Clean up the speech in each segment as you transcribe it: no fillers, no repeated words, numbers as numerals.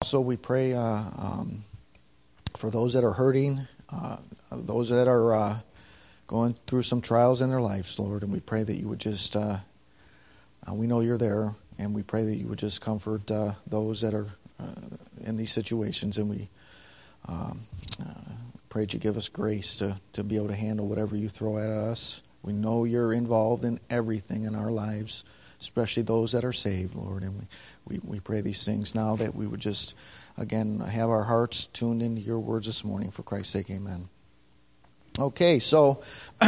Also, we pray for those that are hurting, those that are going through some trials in their lives, Lord, and we pray that you would just, we know you're there, and we pray that you would just comfort those that are in these situations, and we pray that you give us grace to be able to handle whatever you throw at us. We know you're involved in everything in our lives, especially those that are saved, Lord, and we pray these things now that we would just, again, have our hearts tuned into your words this morning. For Christ's sake, amen. Okay, so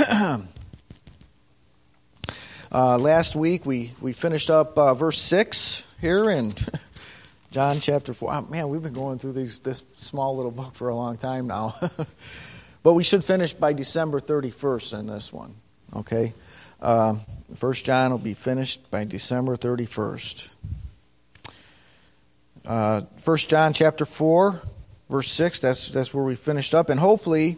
last week we finished up verse 6 here in John chapter 4. Oh, man, we've been going through this small little book for a long time now. But we should finish by December 31st in this one, okay? 1 John will be finished by December 31st. 1 John chapter 4, verse 6, that's where we finished up. And hopefully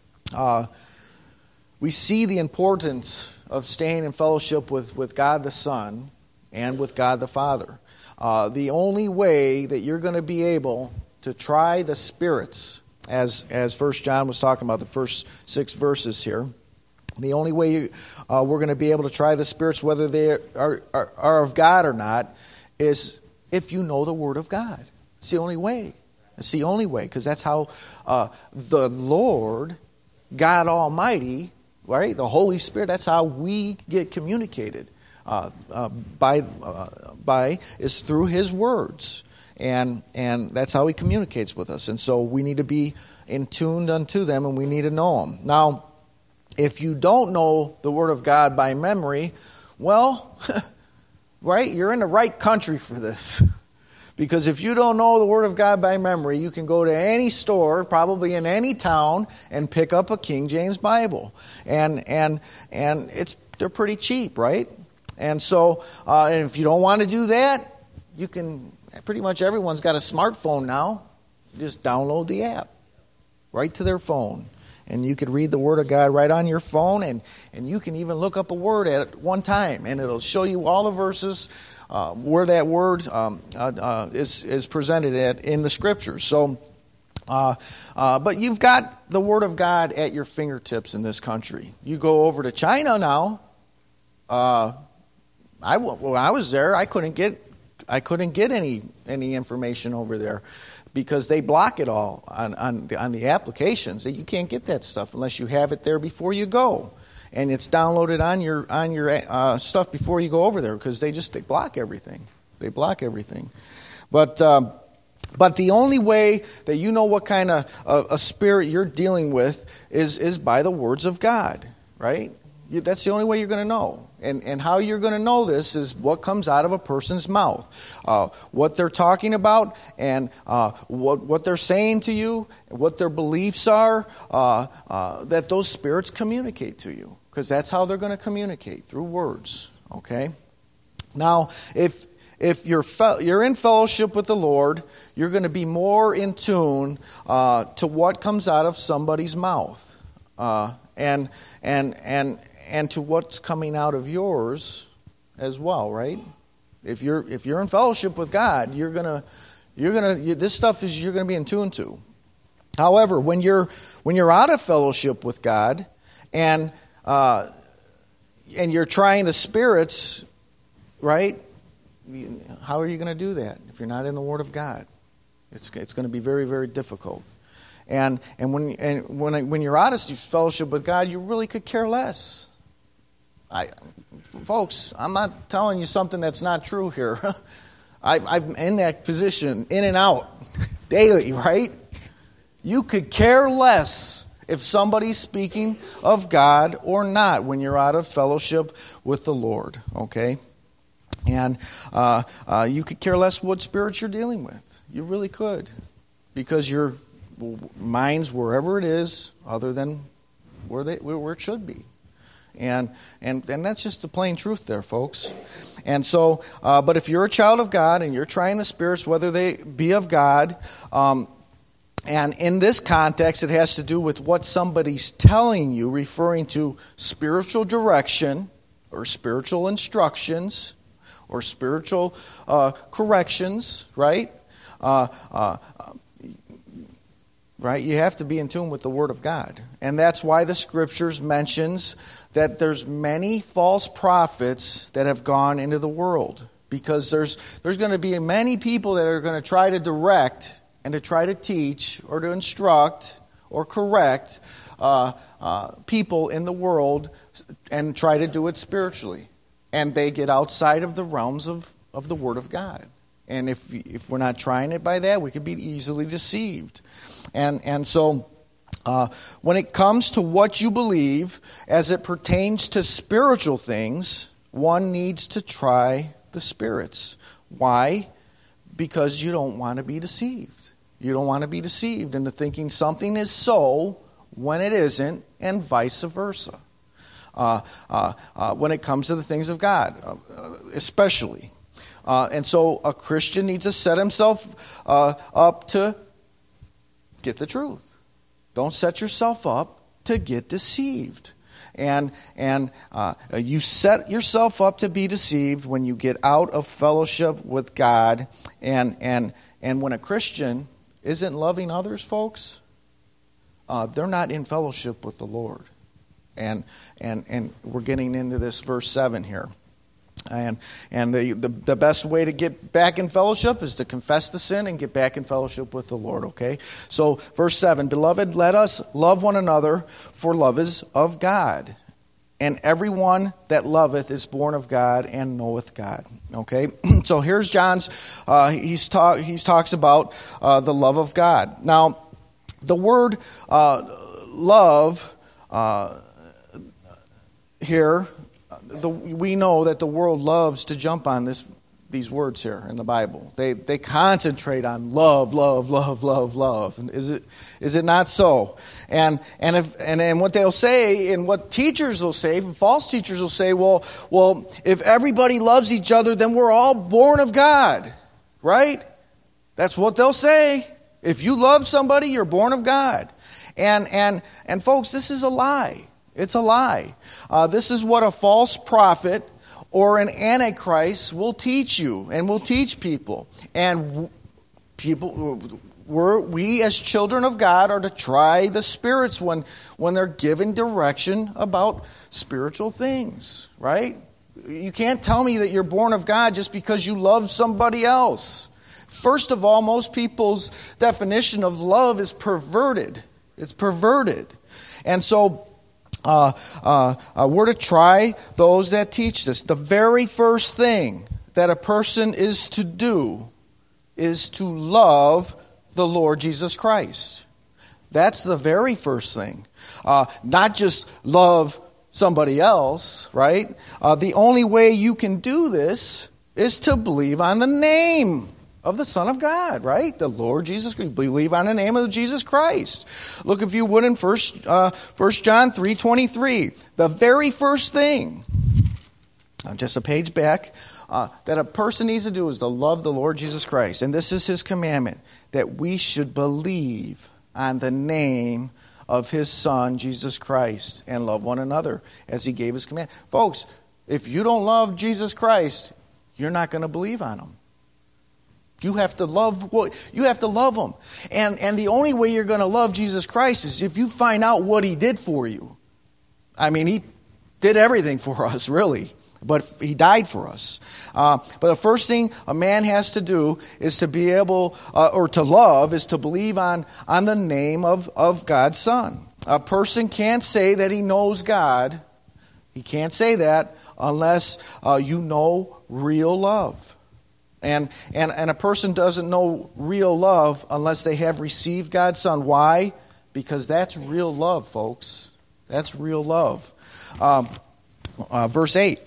we see the importance of staying in fellowship with God the Son and with God the Father. The only way that you're going to be able to try the spirits, as 1 John was talking about, the first 6 verses here, the only way we're going to be able to try the spirits, whether they are of God or not, is if you know the Word of God. It's the only way. It's the only way, because that's how the Lord, God Almighty, right, the Holy Spirit, that's how we get communicated by is through His words. And that's how He communicates with us. And so we need to be in tuned unto them, and we need to know them. Now, if you don't know the Word of God by memory, well, right, you're in the right country for this. Because if you don't know the Word of God by memory, you can go to any store, probably in any town, and pick up a King James Bible. And they're pretty cheap, right? And so, and if you don't want to do that, you can, pretty much everyone's got a smartphone now. Just download the app right to their phone. And you could read the Word of God right on your phone, and you can even look up a word at one time, and it'll show you all the verses where that word is presented at in the Scriptures. So, but you've got the Word of God at your fingertips in this country. You go over to China now. When I was there, I couldn't get any information over there, because they block it all on the applications. You can't get that stuff unless you have it there before you go, and it's downloaded on your stuff before you go over there, because they block everything. They block everything. But the only way that you know what kind of a spirit you're dealing with is by the words of God, right? That's the only way you're going to know. And how you're going to know this is what comes out of a person's mouth. What they're talking about, and what they're saying to you, what their beliefs are, that those spirits communicate to you. Because that's how they're going to communicate, through words. Okay? Now, if you're in fellowship with the Lord, you're going to be more in tune to what comes out of somebody's mouth. And to what's coming out of yours as well, right? If you're in fellowship with God, this stuff is you're gonna be in tune to. However, when you're out of fellowship with God, and you're trying the spirits, right? How are you going to do that if you're not in the Word of God? It's going to be very, very difficult. And when you're out of fellowship with God, you really could care less. Folks, I'm not telling you something that's not true here. I'm in that position, in and out, daily, right? You could care less if somebody's speaking of God or not when you're out of fellowship with the Lord, okay? And you could care less what spirits you're dealing with. You really could, because your mind's wherever it is, other than where it should be. And that's just the plain truth there, folks. And so, but if you're a child of God and you're trying the spirits, whether they be of God, and in this context, it has to do with what somebody's telling you, referring to spiritual direction or spiritual instructions or spiritual corrections, right? right? You have to be in tune with the Word of God. And that's why the Scriptures mentions that there's many false prophets that have gone into the world. Because there's going to be many people that are going to try to direct and to try to teach or to instruct or correct people in the world and try to do it spiritually. And they get outside of the realms of the Word of God. And if we're not trying it by that, we could be easily deceived. And so when it comes to what you believe as it pertains to spiritual things, one needs to try the spirits. Why? Because you don't want to be deceived. You don't want to be deceived into thinking something is so when it isn't, and vice versa. When it comes to the things of God, especially. And so a Christian needs to set himself up to get the truth. Don't set yourself up to get deceived. And you set yourself up to be deceived when you get out of fellowship with God. And when a Christian isn't loving others, folks, they're not in fellowship with the Lord. And we're getting into this verse 7 here. And the best way to get back in fellowship is to confess the sin and get back in fellowship with the Lord, okay? So, verse 7, Beloved, let us love one another, for love is of God. And everyone that loveth is born of God and knoweth God, okay? So here's John's, he talks about the love of God. Now, the word love here, we know that the world loves to jump on these words here in the Bible. They concentrate on love, love, love, love, love. Is it not so? And what they'll say, and what teachers will say, false teachers will say, well, if everybody loves each other, then we're all born of God, right? That's what they'll say. If you love somebody, you're born of God. And folks, this is a lie. It's a lie. This is what a false prophet or an antichrist will teach you and will teach people. And we as children of God are to try the spirits when they're given direction about spiritual things, right? You can't tell me that you're born of God just because you love somebody else. First of all, most people's definition of love is perverted. It's perverted. And so we're to try those that teach this. The very first thing that a person is to do is to love the Lord Jesus Christ. That's the very first thing. Not just love somebody else, right? The only way you can do this is to believe on the name of the Son of God, right? The Lord Jesus Christ. Believe on the name of Jesus Christ. Look, if you would, in 1 John 3:23. The very first thing, just a page back, that a person needs to do is to love the Lord Jesus Christ. And this is His commandment, that we should believe on the name of His Son, Jesus Christ, and love one another as He gave His command. Folks, if you don't love Jesus Christ, you're not going to believe on Him. You have to love Him. And the only way you're going to love Jesus Christ is if you find out what He did for you. I mean, He did everything for us, really. But He died for us. But the first thing a man has to do is to be able, or to love, is to believe on the name of God's Son. A person can't say that he knows God. He can't say that unless you know real love. And a person doesn't know real love unless they have received God's Son. Why? Because that's real love, folks. That's real love. Verse 8.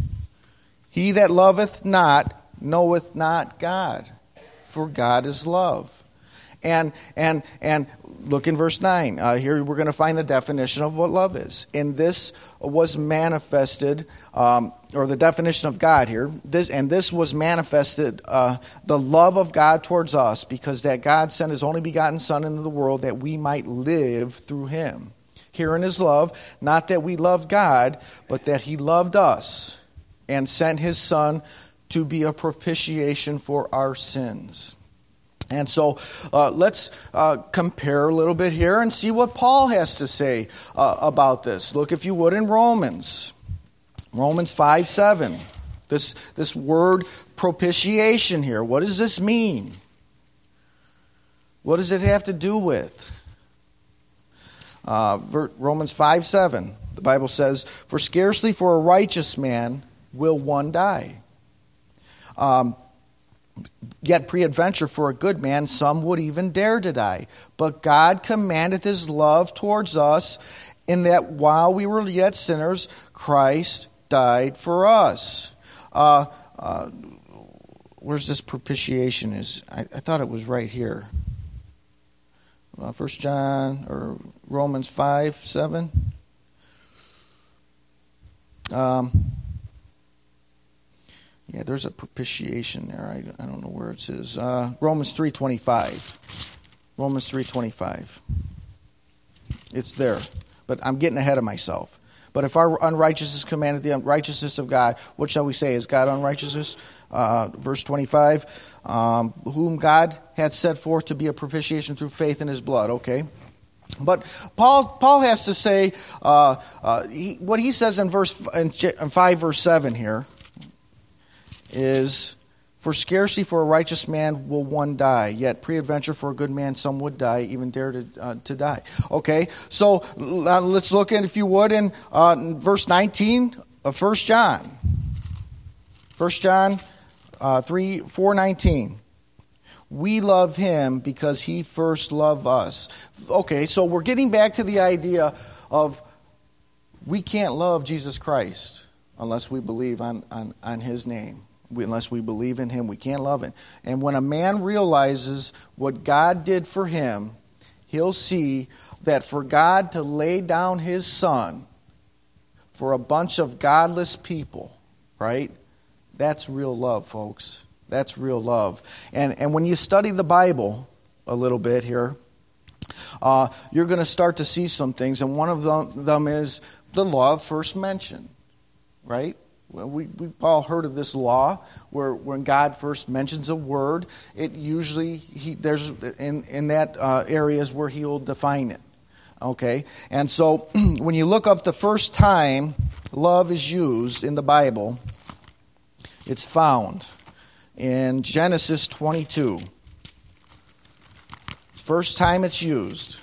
He that loveth not knoweth not God, for God is love. And look in verse 9. Here we're going to find the definition of what love is. And this was manifested, or the definition of God here. This was manifested, the love of God towards us, because that God sent His only begotten Son into the world that we might live through Him. Herein is love, not that we loved God, but that He loved us and sent His Son to be a propitiation for our sins. And so let's compare a little bit here and see what Paul has to say about this. Look, if you would, in Romans 5:7. This word propitiation here, what does this mean? What does it have to do with? Romans 5:7. The Bible says, "For scarcely for a righteous man will one die. Yet peradventure for a good man some would even dare to die. But God commandeth his love towards us, in that while we were yet sinners, Christ died for us." Where's this propitiation is? I thought it was right here. 1 John or Romans 5:7. Yeah, there's a propitiation there. I don't know where it is. Romans 3:25. Romans 3:25. It's there. But I'm getting ahead of myself. But if our unrighteousness commanded the unrighteousness of God, what shall we say? Is God unrighteousness? Verse 25. Whom God hath set forth to be a propitiation through faith in his blood. Okay. But Paul has to say, what he says in 5 verse 7 here is, "For scarcely for a righteous man will one die, yet peradventure for a good man some would die, even dare to die." Okay, so let's look at, if you would, in verse 19 of 1 John. 1 John 4:19. "We love him because he first loved us." Okay, so we're getting back to the idea of we can't love Jesus Christ unless we believe on his name. Unless we believe in him, we can't love him. And when a man realizes what God did for him, he'll see that for God to lay down his son for a bunch of godless people, right? That's real love, folks. That's real love. And when you study the Bible a little bit here, you're going to start to see some things. And one of them is the law first mentioned, right? We've all heard of this law where when God first mentions a word, it usually there's in that areas where he will define it. Okay, and so when you look up the first time love is used in the Bible, it's found in Genesis 22. It's the first time it's used.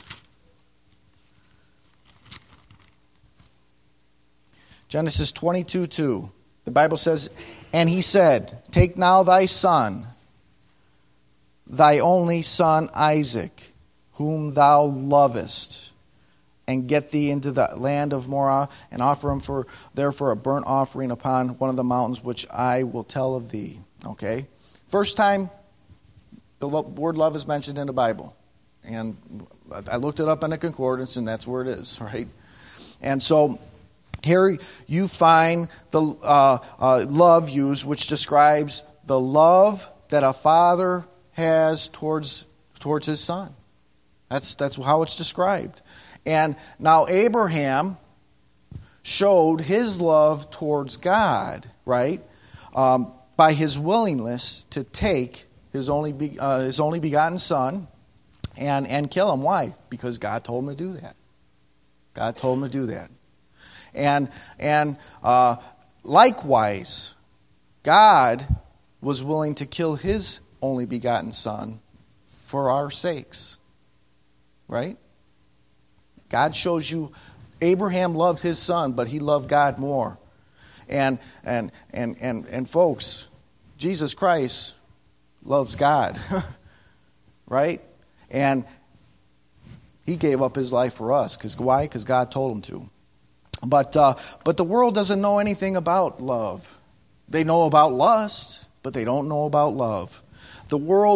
Genesis 22:2. The Bible says, "And he said, Take now thy son, thy only son Isaac, whom thou lovest, and get thee into the land of Moriah, and offer him therefore a burnt offering upon one of the mountains which I will tell of thee." Okay? First time the word love is mentioned in the Bible. And I looked it up in the concordance, and that's where it is, right? And so here you find the love used, which describes the love that a father has towards his son. That's how it's described. And now Abraham showed his love towards God, right, by his willingness to take his only begotten son and kill him. Why? Because God told him to do that. God told him to do that. And likewise, God was willing to kill his only begotten son for our sakes. Right? God shows you Abraham loved his son, but he loved God more. And folks, Jesus Christ loves God. Right? And he gave up his life for us. Why? Because God told him to. But the world doesn't know anything about love. They know about lust, but they don't know about love. The world,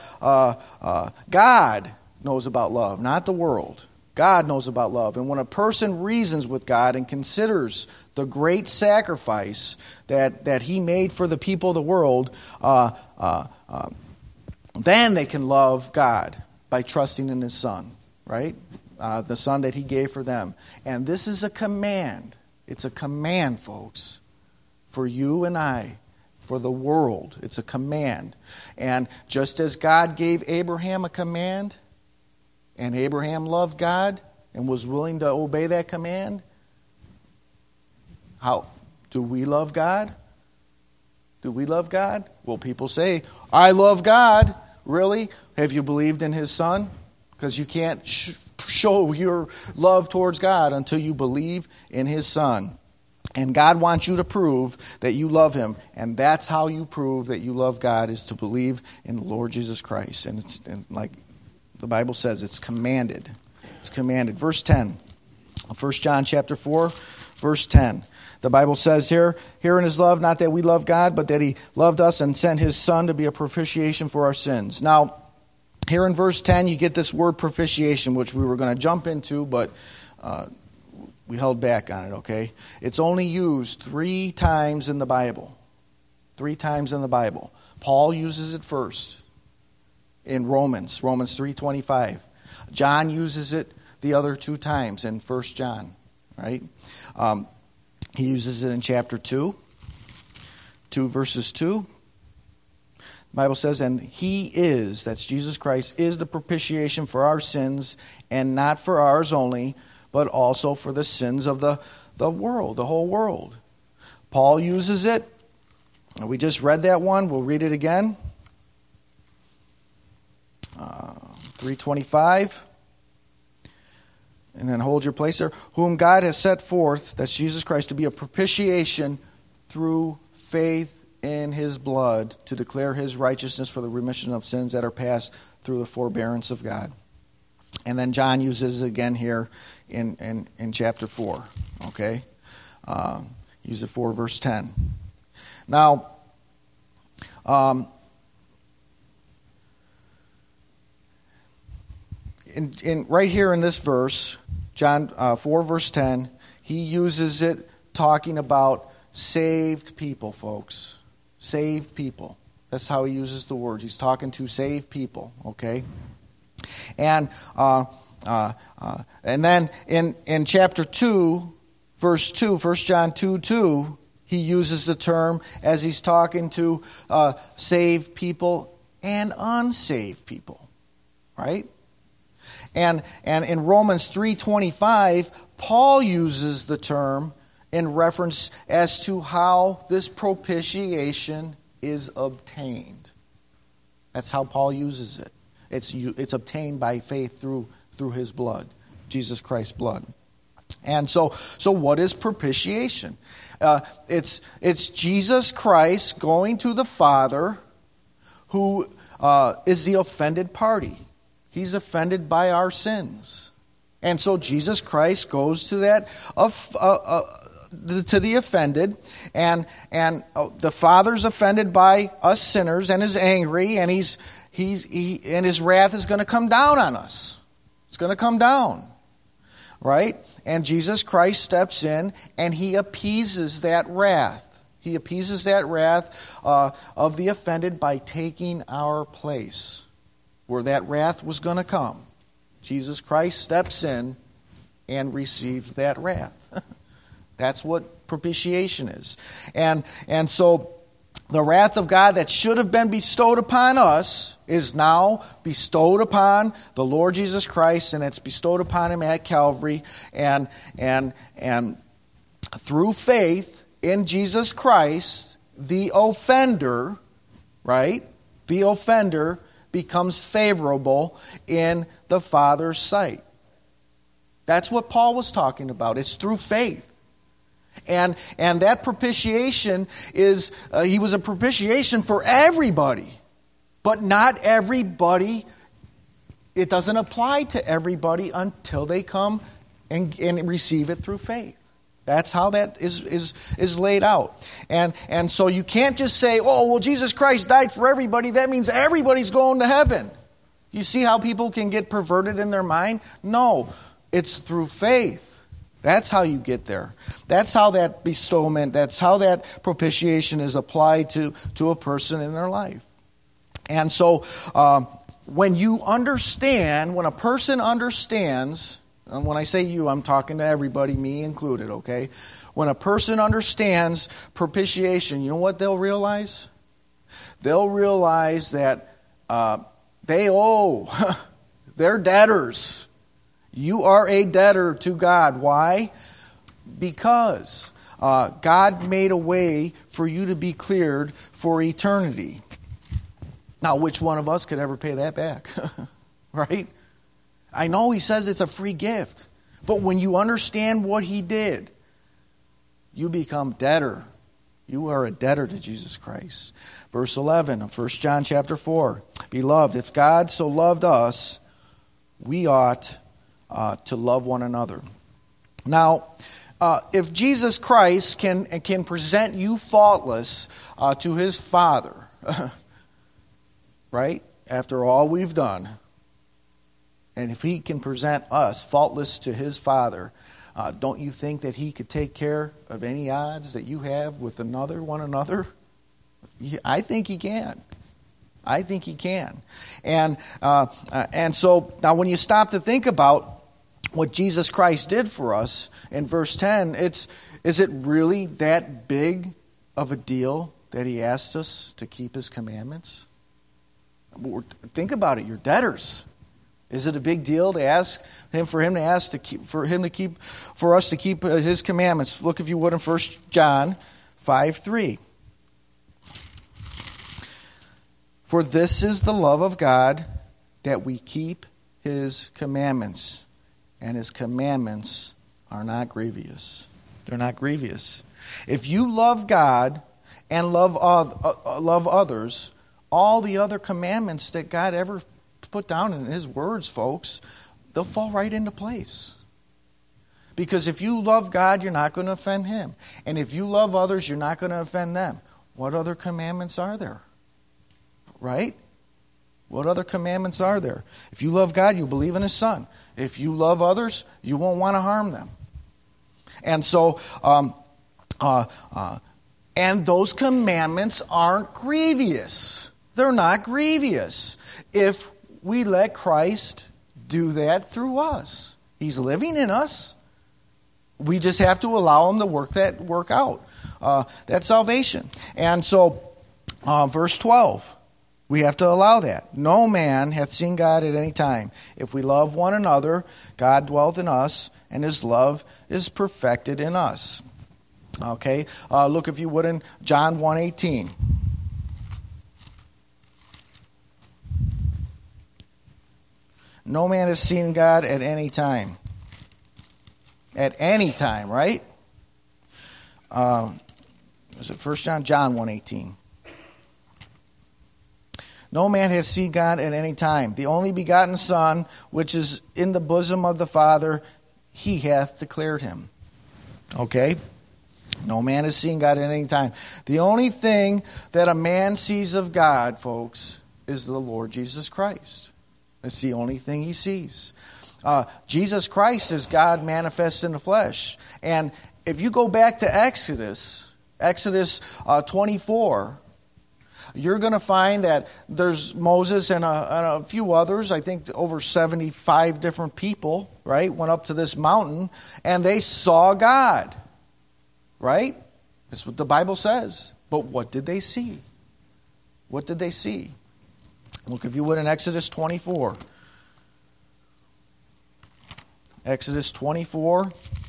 God knows about love, not the world. God knows about love. And when a person reasons with God and considers the great sacrifice that he made for the people of the world, then they can love God by trusting in his son, right? The son that he gave for them. And this is a command. It's a command, folks, for you and I for the world. It's a command. And just as God gave Abraham a command, and Abraham loved God and was willing to obey that command, how do we love God? Do we love God? Well, people say, I love God. Really? Have you believed in His Son? Because you can't show your love towards God until you believe in His Son. And God wants you to prove that you love Him. And that's how you prove that you love God, is to believe in the Lord Jesus Christ. And like the Bible says, it's commanded. It's commanded. Verse 10. 1 John chapter 4, verse 10. The Bible says here, herein is love, not that we love God, but that He loved us and sent His Son to be a propitiation for our sins. Now, here in verse 10, you get this word propitiation, which we were going to jump into, but we held back on it, okay? It's only used 3 times in the Bible. 3 times in the Bible. Paul uses it first in Romans 3:25. John uses it the other 2 times in 1 John, right? He uses it in chapter 2 verses 2. The Bible says, and He is, that's Jesus Christ, is the propitiation for our sins, and not for ours only, but also for the sins of the world, the whole world. Paul uses it. We just read that one. We'll read it again. 3:25. And then hold your place there. Whom God has set forth, that's Jesus Christ, to be a propitiation through faith in His blood, to declare His righteousness for the remission of sins that are past through the forbearance of God. And then John uses it again here in chapter 4. Okay? Use it for verse 10. Now, right here in this verse, John 4 verse 10, he uses it talking about saved people, folks. Saved people. That's how he uses the word. He's talking to saved people, okay? And then in chapter 2, verse 2, 1 John 2:2, he uses the term as he's talking to saved people and unsaved people, right? And in Romans 3:25, Paul uses the term in reference as to how this propitiation is obtained. That's how Paul uses it. It's obtained by faith through His blood, Jesus Christ's blood. And so what is propitiation? It's Jesus Christ going to the Father, who is the offended party. He's offended by our sins. And so Jesus Christ goes to that to the offended, and the Father's offended by us sinners and is angry, and and His wrath is going to come down on us. It's going to come down, right? And Jesus Christ steps in and He appeases that wrath. He appeases that wrath of the offended by taking our place. Where that wrath was going to come, Jesus Christ steps in and receives that wrath. That's what propitiation is. And so the wrath of God that should have been bestowed upon us is now bestowed upon the Lord Jesus Christ, and it's bestowed upon Him at Calvary. And through faith in Jesus Christ, the offender, right? The offender becomes favorable in the Father's sight. That's what Paul was talking about. It's through faith. And that propitiation is, he was a propitiation for everybody. But not everybody, it doesn't apply to everybody until they come and receive it through faith. That's how that is laid out. And so you can't just say, oh, well, Jesus Christ died for everybody. That means everybody's going to heaven. You see how people can get perverted in their mind? No, it's through faith. That's how you get there. That's how that bestowment, that's how that propitiation is applied to a person in their life. And so when a person understands, and when I say you, I'm talking to everybody, me included, okay? When a person understands propitiation, you know what they'll realize? They'll realize that they owe. They're debtors. You are a debtor to God. Why? Because God made a way for you to be cleared for eternity. Now, which one of us could ever pay that back? Right? I know he says it's a free gift. But when you understand what he did, you become debtor. You are a debtor to Jesus Christ. Verse 11 of 1 John chapter 4. Beloved, if God so loved us, we ought to love one another. Now, if Jesus Christ can present you faultless to his Father, right, after all we've done, and if he can present us faultless to his Father, don't you think that he could take care of any odds that you have with one another? I think he can. I think he can. And so now when you stop to think about what Jesus Christ did for us in verse 10, is it really that big of a deal that he asked us to keep his commandments? Think about it. You're debtors. Is it a big deal to ask him for us to keep his commandments? Look, if you would, in 1 John 5:3. For this is the love of God, that we keep his commandments, and his commandments are not grievous. They're not grievous. If you love God and love others, all the other commandments that God ever put down in his words, folks, they'll fall right into place. Because if you love God, you're not going to offend him. And if you love others, you're not going to offend them. What other commandments are there? Right? What other commandments are there? If you love God, you believe in his Son. If you love others, you won't want to harm them. And so, and those commandments aren't grievous. They're not grievous if we let Christ do that through us. He's living in us. We just have to allow him to work out that salvation. And so, verse 12, we have to allow that. No man hath seen God at any time. If we love one another, God dwelleth in us, and his love is perfected in us. Okay, look, if you would, in John 1:18. No man has seen God at any time. At any time, right? Is it 1 John? John 1:18. No man has seen God at any time. The only begotten Son, which is in the bosom of the Father, he hath declared him. Okay? No man has seen God at any time. The only thing that a man sees of God, folks, is the Lord Jesus Christ. That's the only thing he sees. Jesus Christ is God manifest in the flesh. And if you go back to Exodus 24, you're going to find that there's Moses and a few others, I think over 75 different people, right, went up to this mountain, and they saw God, right? That's what the Bible says. But what did they see? What did they see? Look, if you would, in Exodus 24. Exodus 24.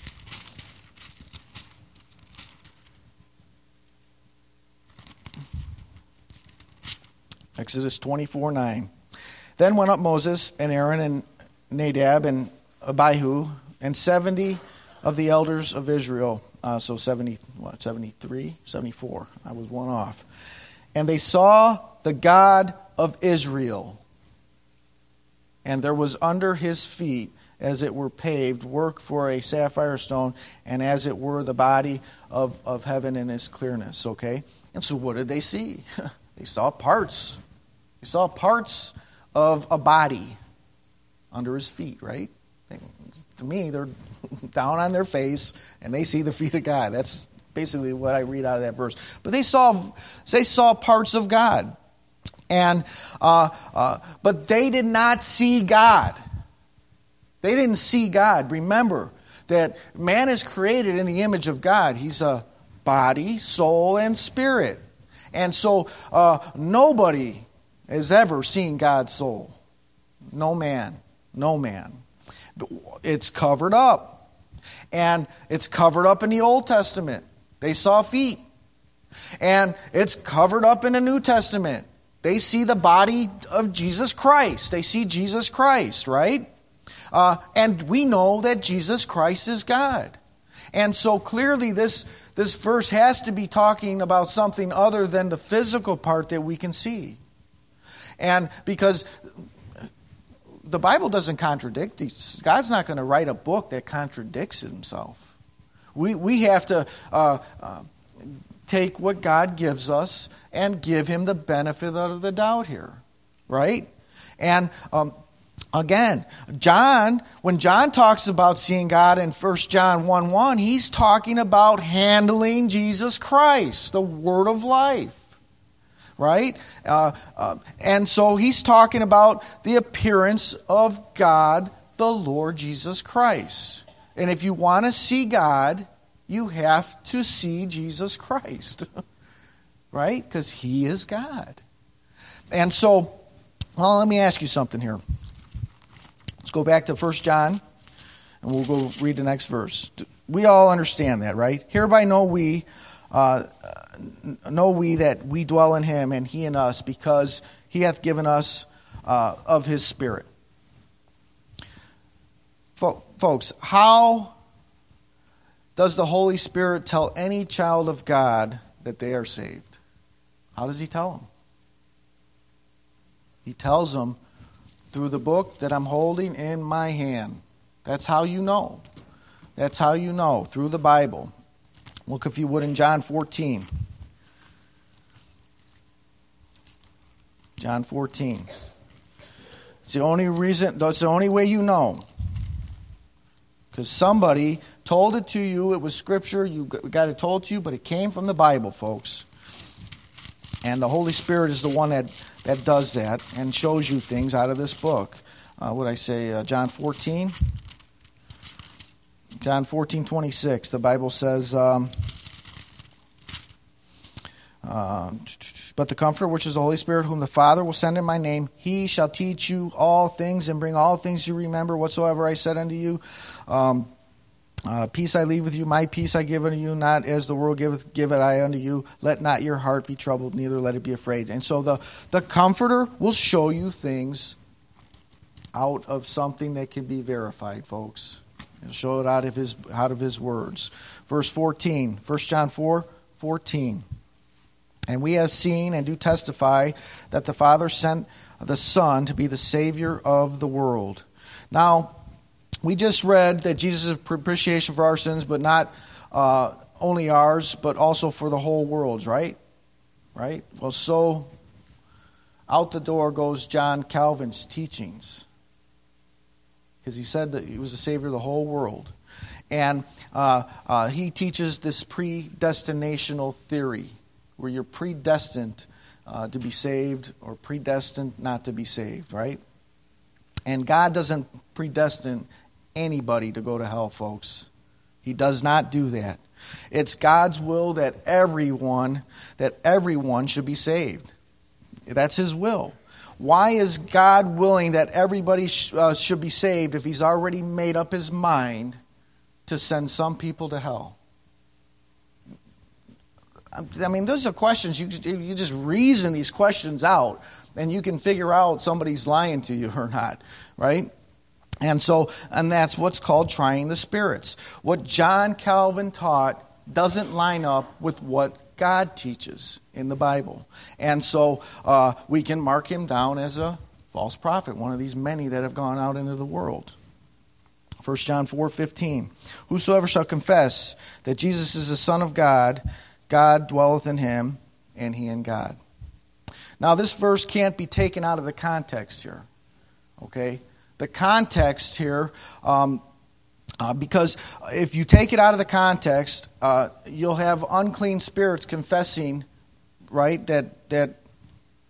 Exodus 24:9. Then went up Moses and Aaron and Nadab and Abihu and 70 of the elders of Israel. So 73, 74. I was one off. And they saw the God of Israel. And there was under his feet, as it were paved, work for a sapphire stone, and as it were the body of heaven in its clearness. Okay? And so what did they see? They saw parts. They saw parts of a body under his feet, right? To me, they're down on their face, and they see the feet of God. That's basically what I read out of that verse. But they saw parts of God. And but they did not see God. They didn't see God. Remember that man is created in the image of God. He's a body, soul, and spirit. And so nobody has ever seen God's soul. No man. No man. It's covered up. And it's covered up in the Old Testament. They saw feet. And it's covered up in the New Testament. They see the body of Jesus Christ. They see Jesus Christ, right? And we know that Jesus Christ is God. And so clearly this verse has to be talking about something other than the physical part that we can see. And because the Bible doesn't contradict. God's not going to write a book that contradicts himself. We have to take what God gives us and give him the benefit of the doubt here. Right? And again, when John talks about seeing God in 1 John 1:1, he's talking about handling Jesus Christ, the Word of life. Right? And so he's talking about the appearance of God, the Lord Jesus Christ. And if you want to see God, you have to see Jesus Christ. Right? Because he is God. And so, well, let me ask you something here. Let's go back to 1 John, and we'll go read the next verse. We all understand that, right? Hereby know we that we dwell in him, and he in us, because he hath given us of his Spirit. Folks, how does the Holy Spirit tell any child of God that they are saved? How does he tell them? He tells them through the book that I'm holding in my hand. That's how you know. That's how you know, through the Bible. Look, if you would, in John 14. John 14. It's the only reason, that's the only way you know. Because somebody told it to you, it was Scripture, you got it told to you, but it came from the Bible, folks. And the Holy Spirit is the one that does that and shows you things out of this book. John 14? John 14:26, the Bible says, but the Comforter, which is the Holy Spirit, whom the Father will send in my name, he shall teach you all things and bring all things to remember whatsoever I said unto you. Peace I leave with you, my peace I give unto you, not as the world giveth, give it I unto you. Let not your heart be troubled, neither let it be afraid. And so the Comforter will show you things out of something that can be verified, folks. He'll show it out of his words. Verse 14, 1 John 4:14. And we have seen and do testify that the Father sent the Son to be the Savior of the world. Now, we just read that Jesus is propitiation for our sins, but not only ours, but also for the whole world's, right? Right? Well, so out the door goes John Calvin's teachings. Because he said that he was the Savior of the whole world. And he teaches this predestinational theory, where you're predestined to be saved or predestined not to be saved, right? And God doesn't predestine anybody to go to hell, folks. He does not do that. It's God's will that everyone should be saved. That's his will. Why is God willing that everybody should be saved if he's already made up his mind to send some people to hell? I mean, those are questions. You just reason these questions out, and you can figure out somebody's lying to you or not, right? And that's what's called trying the spirits. What John Calvin taught doesn't line up with what God teaches in the Bible. And so we can mark him down as a false prophet, one of these many that have gone out into the world. 1 John 4:15. Whosoever shall confess that Jesus is the Son of God, God dwelleth in him, and he in God. Now, this verse can't be taken out of the context here. Okay? The context here, because if you take it out of the context, you'll have unclean spirits confessing, right, that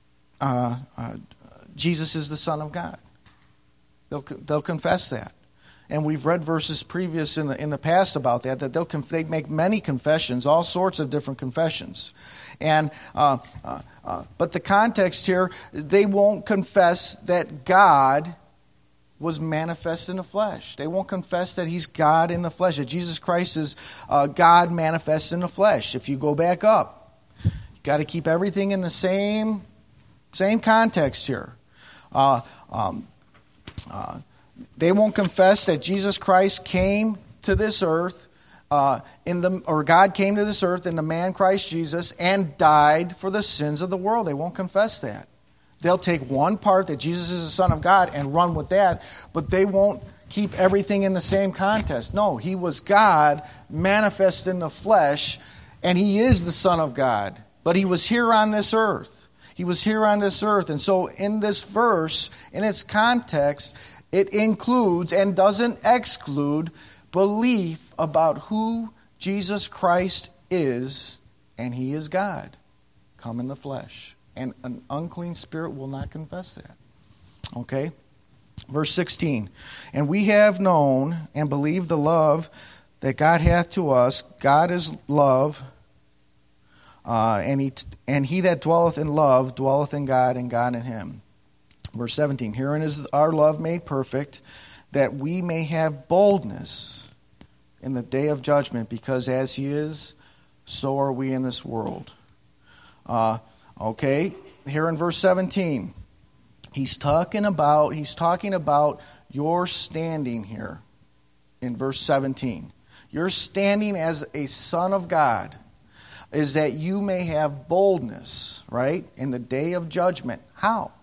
Jesus is the Son of God. They'll confess that. and we've read verses previous in the past about that they make many confessions, all sorts of different confessions. And but the context here, they won't confess that God was manifest in the flesh. They won't confess that He's God in the flesh, that Jesus Christ is God manifest in the flesh. If you go back up, you've got to keep everything in the same context here. They won't confess that Jesus Christ came to this earth, God came to this earth in the man Christ Jesus and died for the sins of the world. They won't confess that. They'll take one part, that Jesus is the Son of God, and run with that, but they won't keep everything in the same context. No, He was God manifest in the flesh, and He is the Son of God. But He was here on this earth. He was here on this earth. And so in this verse, in its context, it includes and doesn't exclude belief about who Jesus Christ is, and He is God, come in the flesh. And an unclean spirit will not confess that. Okay? Verse 16. And we have known and believed the love that God hath to us. God is love. And he that dwelleth in love dwelleth in God, and God in him. Verse 17. Herein is our love made perfect, that we may have boldness in the day of judgment, because as He is, so are we in this world. Okay, here in verse 17, he's talking about your standing here in verse 17. Your standing as a son of God is that you may have boldness, right, in the day of judgment. How?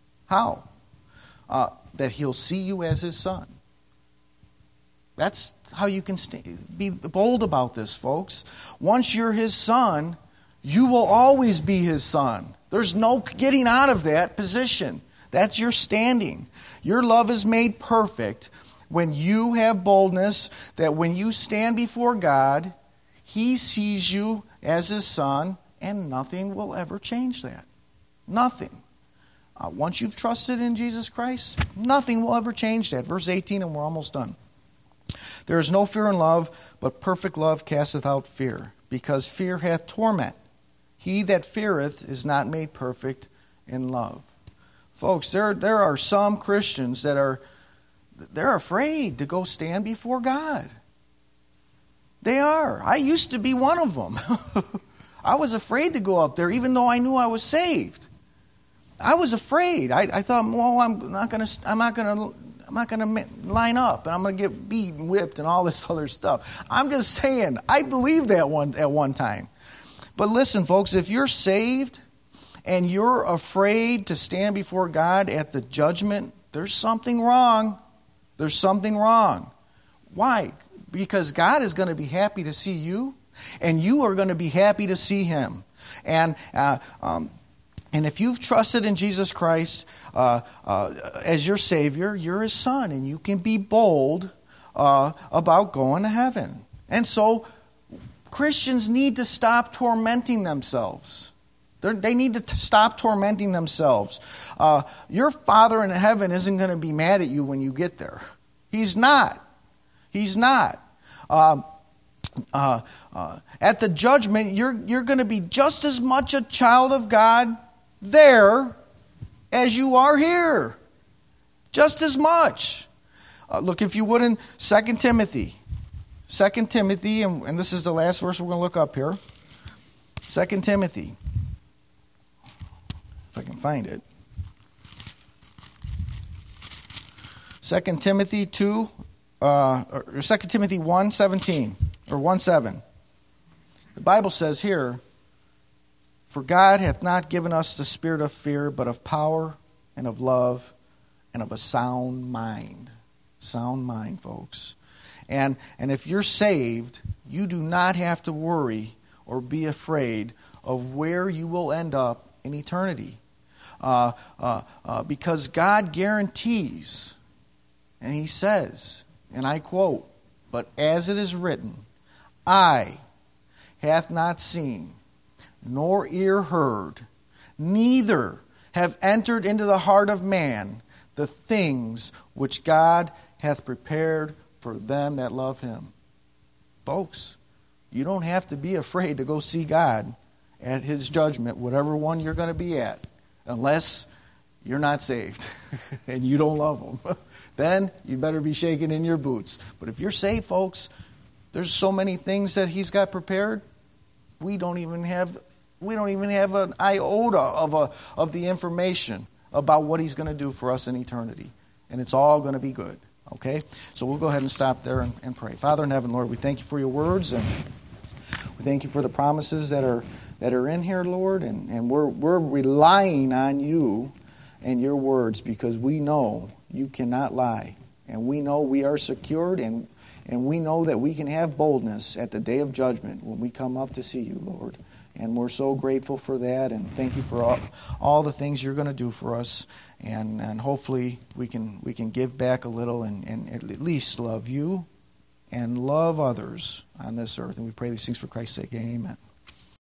That He'll see you as His son. That's how you can be bold about this, folks. Once you're His son, you will always be His son. There's no getting out of that position. That's your standing. Your love is made perfect when you have boldness, that when you stand before God, He sees you as His son, and nothing will ever change that. Nothing. Once you've trusted in Jesus Christ, nothing will ever change that. Verse 18, and we're almost done. There is no fear in love, but perfect love casteth out fear, because fear hath torment. He that feareth is not made perfect in love. Folks, there are some Christians that they're afraid to go stand before God. They are. I used to be one of them. I was afraid to go up there, even though I knew I was saved. I was afraid. I thought, well, I'm not going to line up, and I'm going to get beat and whipped and all this other stuff. I'm just saying, I believed that at one time. But listen, folks, if you're saved and you're afraid to stand before God at the judgment, there's something wrong. There's something wrong. Why? Because God is going to be happy to see you, and you are going to be happy to see Him. And if you've trusted in Jesus Christ as your Savior, you're His son, and you can be bold about going to heaven. And so Christians need to stop tormenting themselves. They need to stop tormenting themselves. Your Father in heaven isn't going to be mad at you when you get there. He's not. He's not. At the judgment, you're going to be just as much a child of God there as you are here. Just as much. Look, if you would, in 2 Timothy. 2 Timothy, and this is the last verse we're going to look up here. 2 Timothy. If I can find it. 2 Timothy 2, or 2 Timothy 1:17, or 1:7. The Bible says here, for God hath not given us the spirit of fear, but of power and of love and of a sound mind. Sound mind, folks. And if you're saved, you do not have to worry or be afraid of where you will end up in eternity. Because God guarantees, and He says, and I quote, but as it is written, eye hath not seen, nor ear heard, neither have entered into the heart of man the things which God hath prepared for them that love him. Folks, you don't have to be afraid to go see God at his judgment, whatever one you're going to be at, unless you're not saved and you don't love him. Then you better be shaking in your boots. But if you're saved, folks, there's so many things that he's got prepared. We don't even have an iota of the information about what he's going to do for us in eternity. And it's all going to be good. Okay? So we'll go ahead and stop there and pray. Father in heaven, Lord, we thank you for your words, and we thank you for the promises that are in here, Lord, and we're relying on you and your words because we know you cannot lie. And we know we are secured, and we know that we can have boldness at the day of judgment when we come up to see you, Lord. And we're so grateful for that, and thank you for all the things you're going to do for us. And hopefully we can give back a little and at least love you and love others on this earth. And we pray these things for Christ's sake. Amen.